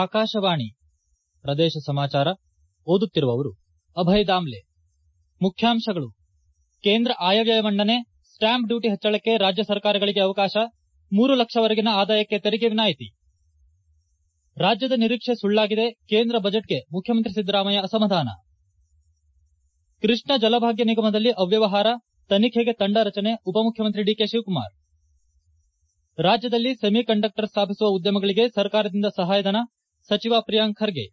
ಆಕಾಶವಾಣಿ ಪ್ರದೇಶ ಸಮಾಚಾರ ಓದುತ್ತಿರುವವರು ಅಭಯ್ ದಾಮ್ಲೆ. ಮುಖ್ಯಾಂಶಗಳು. ಕೇಂದ್ರ ಆಯವ್ಯಯ ಮಂಡನೆ, ಸ್ಟಾಂಪ್ ಡ್ಯೂಟಿ ಹೆಚ್ಚಳಕ್ಕೆ ರಾಜ್ಯ ಸರ್ಕಾರಗಳಿಗೆ ಅವಕಾಶ, 3 ಲಕ್ಷವರೆಗಿನ ಆದಾಯಕ್ಕೆ ತೆರಿಗೆ ವಿನಾಯಿತಿ. ರಾಜ್ಯದ ನಿರೀಕ್ಷೆ ಸುಳ್ಳಾಗಿದೆ, ಕೇಂದ್ರ ಬಜೆಟ್ಗೆ ಮುಖ್ಯಮಂತ್ರಿ ಸಿದ್ದರಾಮಯ್ಯ ಅಸಮಾಧಾನ. ಕೃಷ್ಣ ಜಲಭಾಗ್ಯ ನಿಗಮದಲ್ಲಿ ಅವ್ಯವಹಾರ, ತನಿಖೆಗೆ ತಂಡ ರಚನೆ, ಉಪಮುಖ್ಯಮಂತ್ರಿ ಡಿಕೆ ಶಿವಕುಮಾರ್. ರಾಜ್ಯದಲ್ಲಿ ಸೆಮಿ ಕಂಡಕ್ಟರ್ ಸ್ಥಾಪಿಸುವ ಉದ್ಯಮಗಳಿಗೆ ಸರ್ಕಾರದಿಂದ ಸಹಾಯಧನ, ಸಚಿವ ಪ್ರಿಯಾಂಕ್ ಖರ್ಗೆ.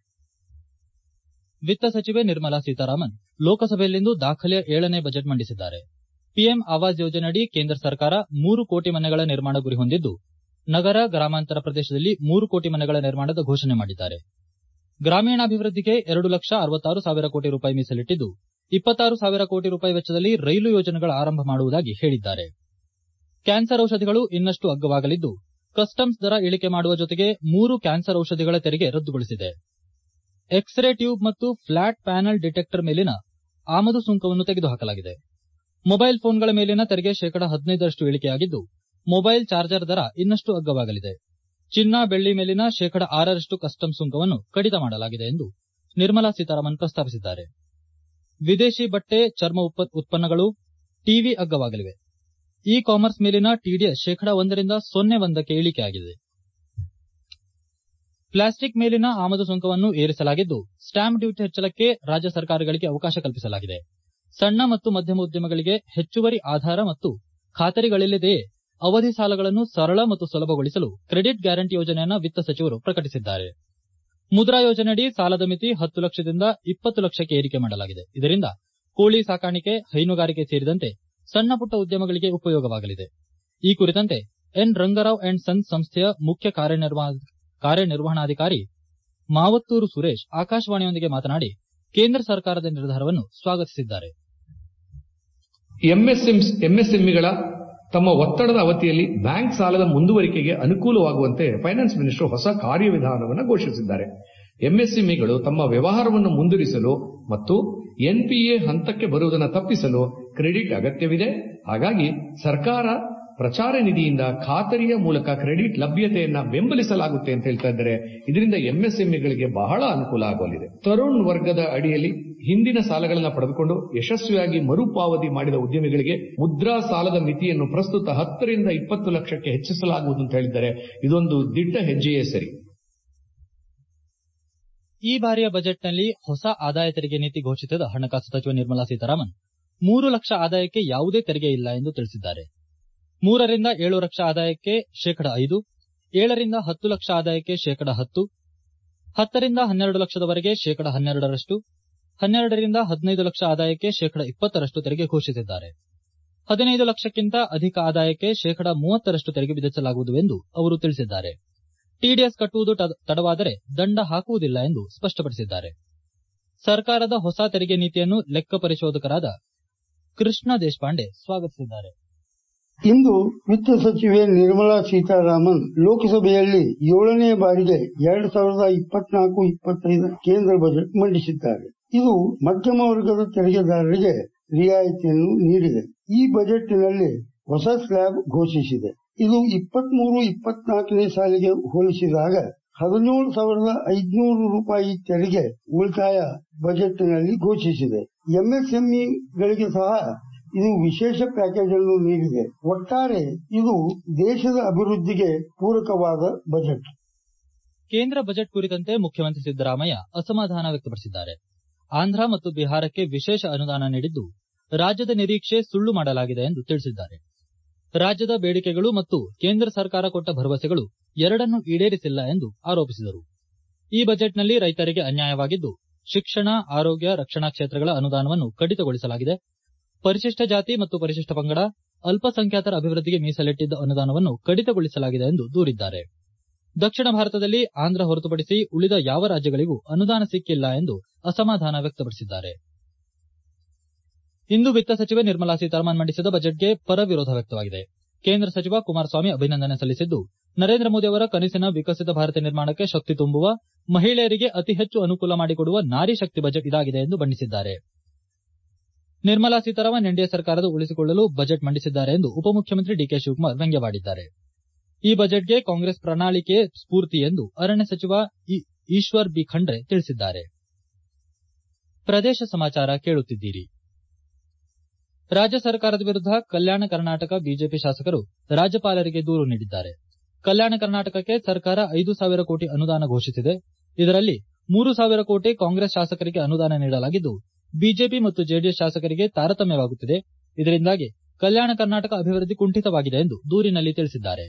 ವಿತ್ತ ಸಚಿವೆ ನಿರ್ಮಲಾ ಸೀತಾರಾಮನ್ ಲೋಕಸಭೆಯಲ್ಲಿಂದು ದಾಖಲೆಯ 7ನೇ ಬಜೆಟ್ ಮಂಡಿಸಿದ್ದಾರೆ. ಪಿಎಂ ಆವಾಸ್ ಯೋಜನೆಯಡಿ ಕೇಂದ್ರ ಸರ್ಕಾರ 3 ಕೋಟಿ ಮನೆಗಳ ನಿರ್ಮಾಣ ಗುರಿ ಹೊಂದಿದ್ದು, ನಗರ ಗ್ರಾಮಾಂತರ ಪ್ರದೇಶದಲ್ಲಿ 3 ಕೋಟಿ ಮನೆಗಳ ನಿರ್ಮಾಣದ ಘೋಷಣೆ ಮಾಡಿದ್ದಾರೆ. ಗ್ರಾಮೀಣಾಭಿವೃದ್ಧಿಗೆ 2,66,000 ಕೋಟಿ ರೂಪಾಯಿ ಮೀಸಲಿಟ್ಟಿದ್ದು, 26,000 ಕೋಟಿ ರೂಪಾಯಿ ವೆಚ್ಚದಲ್ಲಿ ರೈಲು ಯೋಜನೆಗಳ ಆರಂಭ ಮಾಡುವುದಾಗಿ ಹೇಳಿದ್ದಾರೆ. ಕ್ಯಾನ್ಸರ್ ಔಷಧಿಗಳು ಇನ್ನಷ್ಟು ಅಗ್ಗವಾಗಲಿದ್ದು, ಕಸ್ಟಮ್ಸ್ ದರ ಇಳಿಕೆ ಮಾಡುವ ಜೊತೆಗೆ 3 ಕ್ಯಾನ್ಸರ್ ಔಷಧಿಗಳ ತೆರಿಗೆ ರದ್ದುಗೊಳಿಸಿದೆ. ಎಕ್ಸ್-ರೇ ಟ್ಯೂಬ್ ಮತ್ತು ಫ್ಲಾಟ್ ಪ್ಯಾನಲ್ ಡಿಟೆಕ್ಟರ್ ಮೇಲಿನ ಆಮದು ಸುಂಕವನ್ನು ತೆಗೆದುಹಾಕಲಾಗಿದೆ. ಮೊಬೈಲ್ ಫೋನ್ಗಳ ಮೇಲಿನ ತೆರಿಗೆ 15% ಇಳಿಕೆಯಾಗಿದ್ದು, ಮೊಬೈಲ್ ಚಾರ್ಜರ್ ದರ ಇನ್ನಷ್ಟು ಅಗ್ಗವಾಗಲಿದೆ. ಚಿನ್ನ, ಬೆಳ್ಳಿ ಮೇಲಿನ 6% ಕಸ್ಟಮ್ಸ್ ಸುಂಕವನ್ನು ಕಡಿತ ಮಾಡಲಾಗಿದೆ ಎಂದು ನಿರ್ಮಲಾ ಸೀತಾರಾಮನ್ ಪ್ರಸ್ತಾಪಿಸಿದ್ದಾರೆ. ವಿದೇಶಿ ಬಟ್ಟೆ, ಚರ್ಮ ಉತ್ಪನ್ನಗಳು, ಟಿವಿ ಅಗ್ಗವಾಗಲಿವೆ. ಇ ಕಾಮರ್ಸ್ ಮೇಲಿನ ಟಿಡಿಎಸ್ 1% 0.1ಕ್ಕೆ ಇಳಿಕೆಯಾಗಿದೆ. ಪ್ಲಾಸ್ಟಿಕ್ ಮೇಲಿನ ಆಮದು ಸುಂಕವನ್ನು ಏರಿಸಲಾಗಿದ್ದು, ಸ್ಟಾಂಪ್ ಡ್ಯೂಟಿ ಹೆಚ್ಚಳಕ್ಕೆ ರಾಜ್ಯ ಸರ್ಕಾರಗಳಿಗೆ ಅವಕಾಶ ಕಲ್ಪಿಸಲಾಗಿದೆ. ಸಣ್ಣ ಮತ್ತು ಮಧ್ಯಮ ಉದ್ಯಮಗಳಿಗೆ ಹೆಚ್ಚುವರಿ ಆಧಾರ ಮತ್ತು ಖಾತರಿಗಳಿಲ್ಲದೆಯೇ ಅವಧಿ ಸಾಲಗಳನ್ನು ಸರಳ ಮತ್ತು ಸುಲಭಗೊಳಿಸಲು ಕ್ರೆಡಿಟ್ ಗ್ಯಾರಂಟಿ ಯೋಜನೆಯನ್ನು ವಿತ್ತ ಸಚಿವರು ಪ್ರಕಟಿಸಿದ್ದಾರೆ. ಮುದ್ರಾ ಯೋಜನೆಯಡಿ ಸಾಲದ ಮಿತಿ 10 ಲಕ್ಷದಿಂದ 20 ಲಕ್ಷಕ್ಕೆ ಏರಿಕೆ ಮಾಡಲಾಗಿದೆ. ಇದರಿಂದ ಕೋಳಿ ಸಾಕಾಣಿಕೆ, ಹೈನುಗಾರಿಕೆ ಸೇರಿದಂತೆ ಸಣ್ಣ ಪುಟ್ಟ ಉದ್ಯಮಗಳಿಗೆ ಉಪಯೋಗವಾಗಲಿದೆ. ಈ ಕುರಿತಂತೆ ಎನ್ ರಂಗರಾವ್ ಅಂಡ್ ಸನ್ಸ್ ಸಂಸ್ಥೆಯ ಮುಖ್ಯ ಕಾರ್ಯನಿರ್ವಹಣಾಧಿಕಾರಿ ಮಾವತ್ತೂರು ಸುರೇಶ್ ಆಕಾಶವಾಣಿಯೊಂದಿಗೆ ಮಾತನಾಡಿ, ಕೇಂದ್ರ ಸರ್ಕಾರದ ನಿರ್ಧಾರವನ್ನು ಸ್ವಾಗತಿಸಿದ್ದಾರೆ. ಎಂಎಸ್ಎಂಇಗಳ ತಮ್ಮ ಒತ್ತಡದ ಅವಧಿಯಲ್ಲಿ ಬ್ಯಾಂಕ್ ಸಾಲದ ಮುಂದುವರಿಕೆಗೆ ಅನುಕೂಲವಾಗುವಂತೆ ಫೈನಾನ್ಸ್ ಮಿನಿಸ್ಟರ್ ಹೊಸ ಕಾರ್ಯವಿಧಾನವನ್ನು ಘೋಷಿಸಿದ್ದಾರೆ. ಎಂಎಸ್ಎಂಇಗಳು ತಮ್ಮ ವ್ಯವಹಾರವನ್ನು ಮುಂದುವರಿಸಲು ಮತ್ತು ಎನ್ಪಿಎ ಹಂತಕ್ಕೆ ಬರುವುದನ್ನು ತಪ್ಪಿಸಲು ಕ್ರೆಡಿಟ್ ಅಗತ್ಯವಿದೆ. ಹಾಗಾಗಿ ಸರ್ಕಾರ ಪ್ರಚಾರ ನಿಧಿಯಿಂದ ಖಾತರಿಯ ಮೂಲಕ ಕ್ರೆಡಿಟ್ ಲಭ್ಯತೆಯನ್ನ ಬೆಂಬಲಿಸಲಾಗುತ್ತೆ ಅಂತ ಹೇಳ್ತಾ ಇದ್ದಾರೆ. ಇದರಿಂದ ಎಂಎಸ್ಎಂಇಗಳಿಗೆ ಬಹಳ ಅನುಕೂಲ ಆಗಲಿದೆ. ತರುಣ್ ವರ್ಗದ ಅಡಿಯಲ್ಲಿ ಹಿಂದಿನ ಸಾಲಗಳನ್ನು ಪಡೆದುಕೊಂಡು ಯಶಸ್ವಿಯಾಗಿ ಮರುಪಾವತಿ ಮಾಡಿದ ಉದ್ಯಮಿಗಳಿಗೆ ಮುದ್ರಾ ಸಾಲದ ಮಿತಿಯನ್ನು ಪ್ರಸ್ತುತ 10 ರಿಂದ 20 ಲಕ್ಷಕ್ಕೆ ಹೆಚ್ಚಿಸಲಾಗುವುದು ಅಂತ ಹೇಳಿದ್ದಾರೆ. ಇದೊಂದು ದಿಟ್ಟ ಹೆಜ್ಜೆಯೇ ಸರಿ. ಈ ಬಾರಿಯ ಬಜೆಟ್ನಲ್ಲಿ ಹೊಸ ಆದಾಯ ತೆರಿಗೆ ನೀತಿ ಘೋಷಿಸಿದ ಹಣಕಾಸು ಸಚಿವೆ ನಿರ್ಮಲಾ ಸೀತಾರಾಮನ್ 3 ಲಕ್ಷ ಆದಾಯಕ್ಕೆ ಯಾವುದೇ ತೆರಿಗೆ ಇಲ್ಲ ಎಂದು ತಿಳಿಸಿದ್ದಾರೆ. 3 ರಿಂದ 7 ಲಕ್ಷ ಆದಾಯಕ್ಕೆ 5%, 7 ರಿಂದ 10 ಲಕ್ಷ ಆದಾಯಕ್ಕೆ 10%, 10 ರಿಂದ 12 ಲಕ್ಷದವರೆಗೆ 12%, 12 ರಿಂದ 15 ಲಕ್ಷ ಆದಾಯಕ್ಕೆ 20% ತೆರಿಗೆ ಘೋಷಿಸಿದ್ದಾರೆ. 15 ಲಕ್ಷಕ್ಕಿಂತ ಅಧಿಕ ಆದಾಯಕ್ಕೆ 30% ತೆರಿಗೆ ವಿಧಿಸಲಾಗುವುದು ಎಂದು ಅವರು ತಿಳಿಸಿದ್ದಾರೆ. ಟಿಡಿಎಸ್ ಕಟ್ಟುವುದು ತಡವಾದರೆ ದಂಡ ಹಾಕುವುದಿಲ್ಲ ಎಂದು ಸ್ಪಷ್ಟಪಡಿಸಿದ್ದಾರೆ. ಸರ್ಕಾರದ ಹೊಸ ತೆರಿಗೆ ನೀತಿಯನ್ನು ಲೆಕ್ಕ ಪರಿಶೋಧಕರಾದ ಕೃಷ್ಣ ದೇಶಪಾಂಡೆ ಸ್ವಾಗತಿಸಿದ್ದಾರೆ. ಇಂದು ವಿತ್ತ ಸಚಿವೆ ನಿರ್ಮಲಾ ಸೀತಾರಾಮನ್ ಲೋಕಸಭೆಯಲ್ಲಿ 7ನೇ ಬಾರಿಗೆ 2024-25 ಕೇಂದ್ರ ಬಜೆಟ್ ಮಂಡಿಸಿದ್ದಾರೆ. ಇದು ಮಧ್ಯಮ ವರ್ಗದ ತೆರಿಗೆದಾರರಿಗೆ ರಿಯಾಯಿತಿಯನ್ನು ನೀಡಿದೆ. ಈ ಬಜೆಟ್ನಲ್ಲಿ ಹೊಸ ಸ್ಲ್ಯಾಬ್ ಘೋಷಿಸಿದೆ. ಇದು 23-24ನೇ ಸಾಲಿಗೆ ಹೋಲಿಸಿದಾಗ 17,500 ರೂಪಾಯಿ ತೆರಿಗೆ ಉಳಿತಾಯ ಬಜೆಟ್ನಲ್ಲಿ ಘೋಷಿಸಿದೆ. ಎಂಎಸ್ಎಂಇಗಳಿಗೆ ಸಹ ಇದು ವಿಶೇಷ ಪ್ಯಾಕೇಜ್ ಅನ್ನು ನೀಡಿದೆ. ಒಟ್ಟಾರೆ ಇದು ದೇಶದ ಅಭಿವೃದ್ಧಿಗೆ ಪೂರಕವಾದ ಬಜೆಟ್. ಕೇಂದ್ರ ಬಜೆಟ್ ಕುರಿತಂತೆ ಮುಖ್ಯಮಂತ್ರಿ ಸಿದ್ದರಾಮಯ್ಯ ಅಸಮಾಧಾನ ವ್ಯಕ್ತಪಡಿಸಿದ್ದಾರೆ. ಆಂಧ್ರ ಮತ್ತು ಬಿಹಾರಕ್ಕೆ ವಿಶೇಷ ಅನುದಾನ ನೀಡಿದ್ದು, ರಾಜ್ಯದ ನಿರೀಕ್ಷೆ ಸುಳ್ಳು ಮಾಡಲಾಗಿದೆ ಎಂದು ತಿಳಿಸಿದ್ದಾರೆ. ರಾಜ್ಯದ ಬೇಡಿಕೆಗಳು ಮತ್ತು ಕೇಂದ್ರ ಸರ್ಕಾರ ಕೊಟ್ಟ ಭರವಸೆಗಳು ಎರಡನ್ನೂ ಈಡೇರಿಸಿಲ್ಲ ಎಂದು ಆರೋಪಿಸಿದರು. ಈ ಬಜೆಟ್ನಲ್ಲಿ ರೈತರಿಗೆ ಅನ್ಯಾಯವಾಗಿದ್ದು, ಶಿಕ್ಷಣ, ಆರೋಗ್ಯ, ರಕ್ಷಣಾ ಕ್ಷೇತ್ರಗಳ ಅನುದಾನವನ್ನು ಕಡಿತಗೊಳಿಸಲಾಗಿದೆ. ಪರಿಶಿಷ್ಟ ಜಾತಿ ಮತ್ತು ಪರಿಶಿಷ್ಟ ಪಂಗಡ, ಅಲ್ಪಸಂಖ್ಯಾತರ ಅಭಿವೃದ್ಧಿಗೆ ಮೀಸಲಿಟ್ಟಿದ್ದ ಅನುದಾನವನ್ನು ಕಡಿತಗೊಳಿಸಲಾಗಿದೆ ಎಂದು ದೂರಿದ್ದಾರೆ. ದಕ್ಷಿಣ ಭಾರತದಲ್ಲಿ ಆಂಧ್ರ ಹೊರತುಪಡಿಸಿ ಉಳಿದ ಯಾವ ರಾಜ್ಯಗಳಿಗೂ ಅನುದಾನ ಸಿಕ್ಕಿಲ್ಲ ಎಂದು ಅಸಮಾಧಾನ ವ್ಯಕ್ತಪಡಿಸಿದ್ದಾರೆ. ಇಂದು ವಿತ್ತ ಸಚಿವೆ ನಿರ್ಮಲಾ ಸೀತಾರಾಮನ್ ಮಂಡಿಸಿದ ಬಜೆಟ್ಗೆ ಪರ ವಿರೋಧ ವ್ಯಕ್ತವಾಗಿದೆ. ಕೇಂದ್ರ ಸಚಿವ ಕುಮಾರಸ್ವಾಮಿ ಅಭಿನಂದನೆ ಸಲ್ಲಿಸಿದ್ದು, ನರೇಂದ್ರ ಮೋದಿ ಅವರ ಕನಸಿನ ವಿಕಸಿತ ಭಾರತ ನಿರ್ಮಾಣಕ್ಕೆ ಶಕ್ತಿ ತುಂಬುವ, ಮಹಿಳೆಯರಿಗೆ ಅತಿ ಹೆಚ್ಚು ಅನುಕೂಲ ಮಾಡಿಕೊಡುವ ನಾರಿ ಶಕ್ತಿ ಬಜೆಟ್ ಇದಾಗಿದೆ ಎಂದು ಬಣ್ಣಿಸಿದ್ದಾರೆ. ನಿರ್ಮಲಾ ಸೀತಾರಾಮನ್ ಎನ್ಡಿಎ ಸರ್ಕಾರದ ಉಳಿಸಿಕೊಳ್ಳಲು ಬಜೆಟ್ ಮಂಡಿಸಿದ್ದಾರೆ ಎಂದು ಉಪಮುಖ್ಯಮಂತ್ರಿ ಡಿಕೆ ಶಿವಕುಮಾರ್ ವ್ಯಂಗ್ಯವಾಡಿದ್ದಾರೆ. ಈ ಬಜೆಟ್ಗೆ ಕಾಂಗ್ರೆಸ್ ಪ್ರಣಾಳಿಕೆ ಸ್ಫೂರ್ತಿ ಎಂದು ಅರಣ್ಯ ಸಚಿವ ಈಶ್ವರ್ ಬಿ ಖಂಡ್ರೆ ತಿಳಿಸಿದ್ದಾರೆ. ಪ್ರದೇಶ ಸಮಾಚಾರ ಕೇಳುತ್ತಿದ್ದೀರಿ. ರಾಜ್ಯ ಸರ್ಕಾರದ ವಿರುದ್ಧ ಕಲ್ಯಾಣ ಕರ್ನಾಟಕ ಬಿಜೆಪಿ ಶಾಸಕರು ರಾಜ್ಯಪಾಲರಿಗೆ ದೂರು ನೀಡಿದ್ದಾರೆ. ಕಲ್ಯಾಣ ಕರ್ನಾಟಕಕ್ಕೆ ಸರ್ಕಾರ 5,000 ಕೋಟಿ ಅನುದಾನ ಘೋಷಿಸಿದೆ. ಇದರಲ್ಲಿ 3,000 ಕೋಟಿ ಕಾಂಗ್ರೆಸ್ ಶಾಸಕರಿಗೆ ಅನುದಾನ ನೀಡಲಾಗಿದ್ದು, ಬಿಜೆಪಿ ಮತ್ತು ಜೆಡಿಎಸ್ ಶಾಸಕರಿಗೆ ತಾರತಮ್ಯವಾಗುತ್ತಿದೆ. ಇದರಿಂದಾಗಿ ಕಲ್ಯಾಣ ಕರ್ನಾಟಕ ಅಭಿವೃದ್ಧಿ ಕುಂಠಿತವಾಗಿದೆ ಎಂದು ದೂರಿನಲ್ಲಿ ತಿಳಿಸಿದ್ದಾರೆ.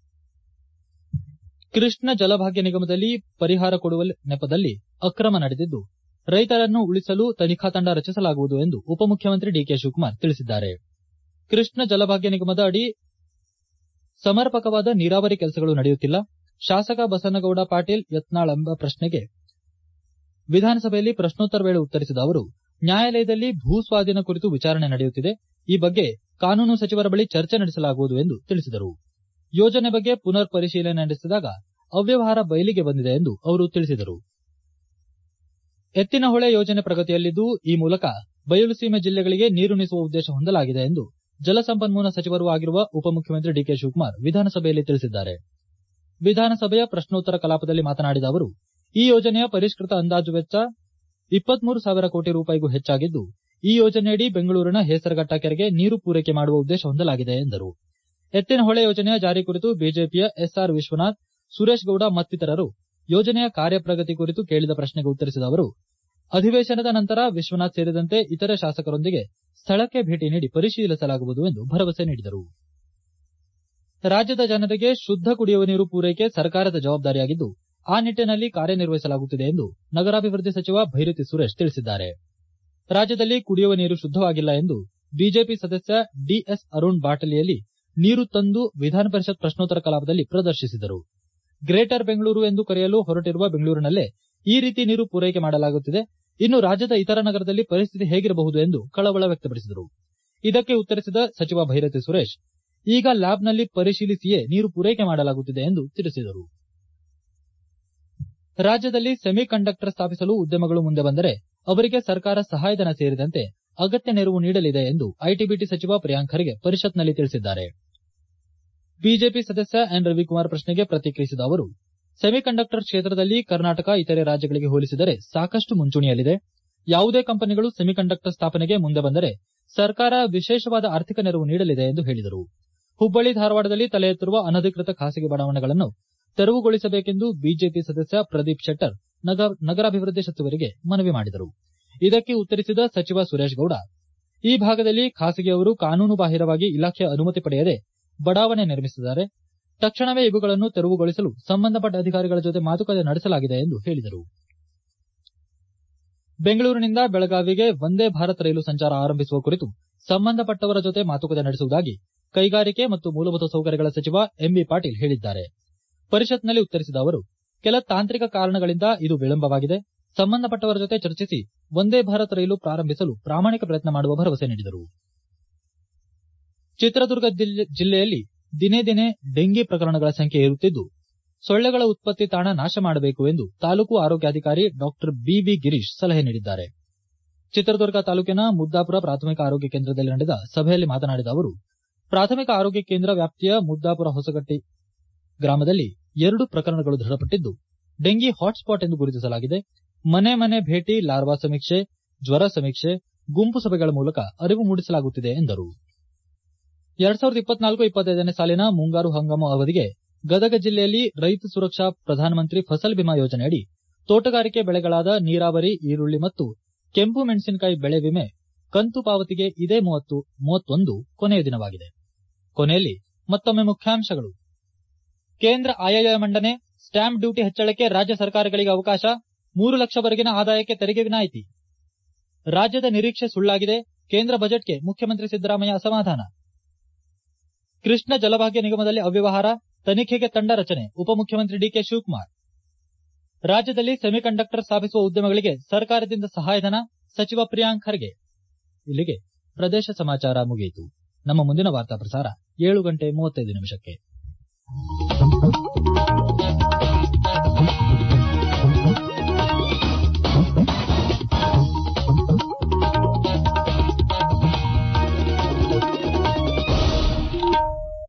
ಕೃಷ್ಣ ಜಲಭಾಗ್ಯ ನಿಗಮದಲ್ಲಿ ಪರಿಹಾರ ಕೊಡುವ ನೆಪದಲ್ಲಿ ಅಕ್ರಮ ನಡೆದಿದ್ದು, ರೈತರನ್ನು ಉಳಿಸಲು ತನಿಖಾ ತಂಡ ರಚಿಸಲಾಗುವುದು ಎಂದು ಉಪಮುಖ್ಯಮಂತ್ರಿ ಡಿಕೆ ಶಿವಕುಮಾರ್ ತಿಳಿಸಿದ್ದಾರೆ. ಕೃಷ್ಣ ಜಲಭಾಗ್ಯ ನಿಗಮದ ಅಡಿ ಸಮರ್ಪಕವಾದ ನೀರಾವರಿ ಕೆಲಸಗಳು ನಡೆಯುತ್ತಿಲ್ಲ. ಶಾಸಕ ಬಸನಗೌಡ ಪಾಟೀಲ್ ಯತ್ನಾಳ್ ಎಂಬ ಪ್ರಶ್ನೆಗೆ ವಿಧಾನಸಭೆಯಲ್ಲಿ ಪ್ರಶ್ನೋತ್ತರ ವೇಳೆ ಉತ್ತರಿಸಿದ ಅವರು, ನ್ಯಾಯಾಲಯದಲ್ಲಿ ಭೂ ಸ್ವಾಧೀನ ಕುರಿತು ವಿಚಾರಣೆ ನಡೆಯುತ್ತಿದೆ. ಈ ಬಗ್ಗೆ ಕಾನೂನು ಸಚಿವರ ಬಳಿ ಚರ್ಚೆ ನಡೆಸಲಾಗುವುದು ಎಂದು ತಿಳಿಸಿದರು. ಯೋಜನೆ ಬಗ್ಗೆ ಪುನರ್ ಪರಿಶೀಲನೆ ನಡೆಸಿದಾಗ ಅವ್ಯವಹಾರ ಬಯಲಿಗೆ ಬಂದಿದೆ ಎಂದು ಅವರು ತಿಳಿಸಿದರು. ಎತ್ತಿನಹೊಳೆ ಯೋಜನೆ ಪ್ರಗತಿಯಲ್ಲಿದ್ದು, ಈ ಮೂಲಕ ಬಯಲುಸೀಮೆ ಜಿಲ್ಲೆಗಳಿಗೆ ನೀರುಣಿಸುವ ಉದ್ದೇಶ ಹೊಂದಲಾಗಿದೆ ಎಂದು ಜಲಸಂಪನ್ಮೂಲ ಸಚಿವರೂ ಆಗಿರುವ ಉಪಮುಖ್ಯಮಂತ್ರಿ ಡಿಕೆ ಶಿವಕುಮಾರ್ ವಿಧಾನಸಭೆಯಲ್ಲಿ ತಿಳಿಸಿದ್ದಾರೆ. ವಿಧಾನಸಭೆಯ ಪ್ರಶ್ನೋತ್ತರ ಕಲಾಪದಲ್ಲಿ ಮಾತನಾಡಿದ ಅವರು, ಈ ಯೋಜನೆಯ ಪರಿಷ್ಕೃತ ಅಂದಾಜು ವೆಚ್ಚ 23,000 ಕೋಟಿ ರೂಪಾಯಿಗೂ ಹೆಚ್ಚಾಗಿದ್ದು, ಈ ಯೋಜನೆಯಡಿ ಬೆಂಗಳೂರಿನ ಹೇಸರಘಟ್ಟ ಕೆರೆಗೆ ನೀರು ಪೂರೈಕೆ ಮಾಡುವ ಉದ್ದೇಶ ಹೊಂದಲಾಗಿದೆ ಎಂದರು. ಎತ್ತಿನಹೊಳೆ ಯೋಜನೆಯ ಜಾರಿ ಕುರಿತು ಬಿಜೆಪಿಯ ಎಸ್ಆರ್ ವಿಶ್ವನಾಥ್, ಸುರೇಶ್ ಗೌಡ ಮತ್ತಿತರರು ಯೋಜನೆಯ ಕಾರ್ಯಪ್ರಗತಿ ಕುರಿತು ಕೇಳಿದ ಪ್ರಶ್ನೆಗೆ ಉತ್ತರಿಸಿದ ಅವರು, ಅಧಿವೇಶನದ ನಂತರ ವಿಶ್ವನಾಥ್ ಸೇರಿದಂತೆ ಇತರೆ ಶಾಸಕರೊಂದಿಗೆ ಸ್ಥಳಕ್ಕೆ ಭೇಟಿ ನೀಡಿ ಪರಿಶೀಲಿಸಲಾಗುವುದು ಎಂದು ಭರವಸೆ ನೀಡಿದರು. ರಾಜ್ಯದ ಜನರಿಗೆ ಶುದ್ಧ ಕುಡಿಯುವ ನೀರು ಪೂರೈಕೆ ಸರ್ಕಾರದ ಜವಾಬ್ದಾರಿಯಾಗಿದ್ದು, ಆ ನಿಟ್ಟಿನಲ್ಲಿ ಕಾರ್ಯನಿರ್ವಹಿಸಲಾಗುತ್ತಿದೆ ಎಂದು ನಗರಾಭಿವೃದ್ಧಿ ಸಚಿವ ಭೈರತಿ ಸುರೇಶ್ ತಿಳಿಸಿದ್ದಾರೆ. ರಾಜ್ಯದಲ್ಲಿ ಕುಡಿಯುವ ನೀರು ಶುದ್ಧವಾಗಿಲ್ಲ ಎಂದು ಬಿಜೆಪಿ ಸದಸ್ಯ ಡಿಎಸ್ ಅರುಣ್ ಬಾಟಲಿಯಲ್ಲಿ ನೀರು ತಂದು ವಿಧಾನ ಪರಿಷತ್ ಪ್ರಶ್ನೋತ್ತರ ಕಲಾಪದಲ್ಲಿ ಪ್ರದರ್ಶಿಸಿದರು. ಗ್ರೇಟರ್ ಬೆಂಗಳೂರು ಎಂದು ಕರೆಯಲು ಹೊರಟಿರುವ ಬೆಂಗಳೂರಿನಲ್ಲೇ ಈ ರೀತಿ ನೀರು ಪೂರೈಕೆ ಮಾಡಲಾಗುತ್ತಿದೆ. ಇನ್ನು ರಾಜ್ಯದ ಇತರ ನಗರದಲ್ಲಿ ಪರಿಸ್ಥಿತಿ ಹೇಗಿರಬಹುದು ಎಂದು ಕಳವಳ ವ್ಯಕ್ತಪಡಿಸಿದರು. ಇದಕ್ಕೆ ಉತ್ತರಿಸಿದ ಸಚಿವ ಭೈರತಿ ಸುರೇಶ್, ಈಗ ಲ್ಯಾಬ್ನಲ್ಲಿ ಪರಿಶೀಲಿಸಿಯೇ ನೀರು ಪೂರೈಕೆ ಮಾಡಲಾಗುತ್ತಿದೆ ಎಂದು ತಿಳಿಸಿದರು. ರಾಜ್ಯದಲ್ಲಿ ಸೆಮಿ ಕಂಡಕ್ಟರ್ ಸ್ಥಾಪಿಸಲು ಉದ್ಯಮಗಳು ಮುಂದೆ ಬಂದರೆ ಅವರಿಗೆ ಸರ್ಕಾರ ಸಹಾಯಧನ ಸೇರಿದಂತೆ ಅಗತ್ಯ ನೆರವು ನೀಡಲಿದೆ ಎಂದು ಐಟಿ ಬಿಟಿ ಸಚಿವ ಪ್ರಿಯಾಂಕ್ ಖರ್ಗೆ ಪರಿಷತ್ನಲ್ಲಿ ತಿಳಿಸಿದ್ದಾರೆ. ಬಿಜೆಪಿ ಸದಸ್ಯ ಎನ್ ರವಿಕುಮಾರ್ ಪ್ರಶ್ನೆಗೆ ಪ್ರತಿಕ್ರಿಯಿಸಿದ ಅವರು, ಸೆಮಿಕಂಡಕ್ಟರ್ ಕ್ಷೇತ್ರದಲ್ಲಿ ಕರ್ನಾಟಕ ಇತರೆ ರಾಜ್ಯಗಳಿಗೆ ಹೋಲಿಸಿದರೆ ಸಾಕಷ್ಟು ಮುಂಚೂಣಿಯಲ್ಲಿದೆ. ಯಾವುದೇ ಕಂಪನಿಗಳು ಸೆಮಿಕಂಡಕ್ಟರ್ ಸ್ಥಾಪನೆಗೆ ಮುಂದೆ ಬಂದರೆ ಸರ್ಕಾರ ವಿಶೇಷವಾದ ಆರ್ಥಿಕ ನೆರವು ನೀಡಲಿದೆ ಎಂದು ಹೇಳಿದರು. ಹುಬ್ಬಳ್ಳಿ ಧಾರವಾಡದಲ್ಲಿ ತಲೆ ಎತ್ತಿರುವ ಅನಧಿಕೃತ ಖಾಸಗಿ ಬಡಾವಣೆಗಳನ್ನು ತೆರವುಗೊಳಿಸಬೇಕೆಂದು ಬಿಜೆಪಿ ಸದಸ್ಯ ಪ್ರದೀಪ್ ಶೆಟ್ಟರ್ ನಗರಾಭಿವೃದ್ಧಿ ಸಚಿವರಿಗೆ ಮನವಿ ಮಾಡಿದರು. ಇದಕ್ಕೆ ಉತ್ತರಿಸಿದ ಸಚಿವ ಸುರೇಶ್ ಗೌಡ, ಈ ಭಾಗದಲ್ಲಿ ಖಾಸಗಿಯವರು ಕಾನೂನು ಬಾಹಿರವಾಗಿ ಇಲಾಖೆಯ ಅನುಮತಿ ಪಡೆಯದೆ ಬಡಾವಣೆ ನಿರ್ಮಿಸಿದ್ದಾರೆ. ತಕ್ಷಣವೇ ಇವುಗಳನ್ನು ತೆರವುಗೊಳಿಸಲು ಸಂಬಂಧಪಟ್ಟ ಅಧಿಕಾರಿಗಳ ಜೊತೆ ಮಾತುಕತೆ ನಡೆಸಲಾಗಿದೆ ಎಂದು ಹೇಳಿದರು. ಬೆಂಗಳೂರಿನಿಂದ ಬೆಳಗಾವಿಗೆ ವಂದೇ ಭಾರತ್ ರೈಲು ಸಂಚಾರ ಆರಂಭಿಸುವ ಕುರಿತು ಸಂಬಂಧಪಟ್ಟವರ ಜೊತೆ ಮಾತುಕತೆ ನಡೆಸುವುದಾಗಿ ಕೈಗಾರಿಕೆ ಮತ್ತು ಮೂಲಭೂತ ಸೌಕರ್ಯಗಳ ಸಚಿವ ಎಂಬಿ ಪಾಟೀಲ್ ಹೇಳಿದ್ದಾರೆ. ಪರಿಷತ್ನಲ್ಲಿ ಉತ್ತರಿಸಿದ ಅವರು, ಕೆಲ ತಾಂತ್ರಿಕ ಕಾರಣಗಳಿಂದ ಇದು ವಿಳಂಬವಾಗಿದೆ. ಸಂಬಂಧಪಟ್ಟವರ ಜೊತೆ ಚರ್ಚಿಸಿ ವಂದೇ ಭಾರತ್ ರೈಲು ಪ್ರಾರಂಭಿಸಲು ಪ್ರಾಮಾಣಿಕ ಪ್ರಯತ್ನ ಮಾಡುವ ಭರವಸೆ ನೀಡಿದರು. ಚಿತ್ರದುರ್ಗ ಜಿಲ್ಲೆಯಲ್ಲಿ ದಿನೇ ದಿನೇ ಡೆಂಗಿ ಪ್ರಕರಣಗಳ ಸಂಖ್ಯೆ ಏರುತ್ತಿದ್ದು, ಸೊಳ್ಳೆಗಳ ಉತ್ಪತ್ತಿ ತಾಣ ನಾಶ ಮಾಡಬೇಕು ಎಂದು ತಾಲೂಕು ಆರೋಗ್ಯಾಧಿಕಾರಿ ಡಾ ಬಿವಿ ಗಿರೀಶ್ ಸಲಹೆ ನೀಡಿದ್ದಾರೆ. ಚಿತ್ರದುರ್ಗ ತಾಲೂಕಿನ ಮುದ್ದಾಪುರ ಪ್ರಾಥಮಿಕ ಆರೋಗ್ಯ ಕೇಂದ್ರದಲ್ಲಿ ನಡೆದ ಸಭೆಯಲ್ಲಿ ಮಾತನಾಡಿದ ಅವರು, ಪ್ರಾಥಮಿಕ ಆರೋಗ್ಯ ಕೇಂದ್ರ ವ್ಯಾಪ್ತಿಯ ಮುದ್ದಾಪುರ ಹೊಸಗಟ್ಟಿ ಗ್ರಾಮದಲ್ಲಿ 2 ಪ್ರಕರಣಗಳು ದೃಢಪಟ್ಟಿದ್ದು, ಡೆಂಗಿ ಹಾಟ್ಸ್ಪಾಟ್ ಎಂದು ಗುರುತಿಸಲಾಗಿದೆ. ಮನೆ ಮನೆ ಭೇಟಿ, ಲಾರ್ವಾ ಸಮೀಕ್ಷೆ, ಜ್ವರ ಸಮೀಕ್ಷೆ, ಗುಂಪು ಸಭೆಗಳ ಮೂಲಕ ಅರಿವು ಮೂಡಿಸಲಾಗುತ್ತಿದೆ ಎಂದರು. 2024-25ನೇ ಸಾಲಿನ ಮುಂಗಾರು ಹಂಗಾಮು ಅವಧಿಗೆ ಗದಗ ಜಿಲ್ಲೆಯಲ್ಲಿ ರೈತ ಸುರಕ್ಷಾ ಪ್ರಧಾನಮಂತ್ರಿ ಫಸಲ್ ಬಿಮಾ ಯೋಜನೆಯಡಿ ತೋಟಗಾರಿಕೆ ಬೆಳೆಗಳಾದ ನೀರಾವರಿ, ಈರುಳ್ಳಿ ಮತ್ತು ಕೆಂಪು ಮೆಣಸಿನಕಾಯಿ ಬೆಳೆ ವಿಮೆ ಕಂತು ಪಾವತಿಗೆ ಇದೇ 31 ಕೊನೆಯ ದಿನವಾಗಿದೆ. ಕೊನೆಯಲ್ಲಿ ಮತ್ತೊಮ್ಮೆ ಮುಖ್ಯಾಂಶಗಳು. ಕೇಂದ್ರ ಆಯವ್ಯಯ ಮಂಡನೆ, ಸ್ಟಾಂಪ್ ಡ್ಯೂಟಿ ಹೆಚ್ಚಳಕ್ಕೆ ರಾಜ್ಯ ಸರ್ಕಾರಗಳಿಗೆ ಅವಕಾಶ, 3 ಲಕ್ಷವರೆಗಿನ ಆದಾಯಕ್ಕೆ ತೆರಿಗೆ ವಿನಾಯಿತಿ. ರಾಜ್ಯದ ನಿರೀಕ್ಷೆ ಸುಳ್ಳಾಗಿದೆ, ಕೇಂದ್ರ ಬಜೆಟ್ಗೆ ಮುಖ್ಯಮಂತ್ರಿ ಸಿದ್ದರಾಮಯ್ಯ ಅಸಮಾಧಾನ. ಕೃಷ್ಣ ಜಲಭಾಗ್ಯ ನಿಗಮದಲ್ಲಿ ಅವ್ಯವಹಾರ, ತನಿಖೆಗೆ ತಂಡ ರಚನೆ, ಉಪಮುಖ್ಯಮಂತ್ರಿ ಡಿಕೆ ಶಿವಕುಮಾರ್. ರಾಜ್ಯದಲ್ಲಿ ಸೆಮಿಕಂಡಕ್ಟರ್ ಸ್ಥಾಪಿಸುವ ಉದ್ಯಮಗಳಿಗೆ ಸರ್ಕಾರದಿಂದ ಸಹಾಯಧನ, ಸಚಿವ ಪ್ರಿಯಾಂಕ್ ಖರ್ಗೆ. ಇಲ್ಲಿಗೆ ಪ್ರದೇಶ ಸಮಾಚಾರ ಮುಗಿಯಿತು. ನಮ್ಮ ಮುಂದಿನ ವಾರ್ತಾ ಪ್ರಸಾರ 7:35 ನಿಮಿಷಕ್ಕೆ.